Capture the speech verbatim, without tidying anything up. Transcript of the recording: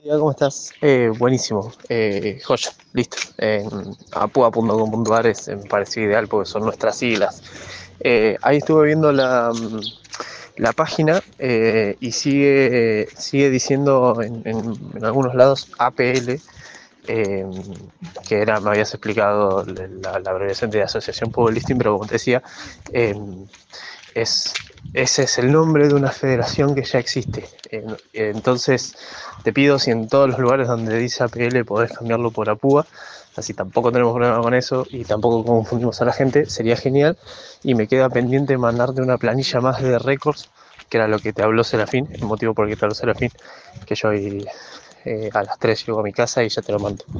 Hola, ¿cómo estás? Eh, buenísimo, eh, joya, listo. En apua punto com punto ar es, me pareció ideal porque son nuestras siglas. Eh, ahí estuve viendo la, mm, la página eh, y sigue, sigue diciendo en, en- en algunos lados A P L, eh, que era, me habías explicado la, la abreviación de Asociación Pueblo Listing, pero como te decía, eh, es, ese es el nombre de una federación que ya existe. Entonces, te pido si en todos los lugares donde dice A P L podés cambiarlo por APUA, así tampoco tenemos problema con eso y tampoco confundimos a la gente, sería genial. Y me queda pendiente mandarte una planilla más de récords, que era lo que te habló Serafín, el motivo por el que te habló Serafín, que yo hoy eh, a las tres llego a mi casa y ya te lo mando.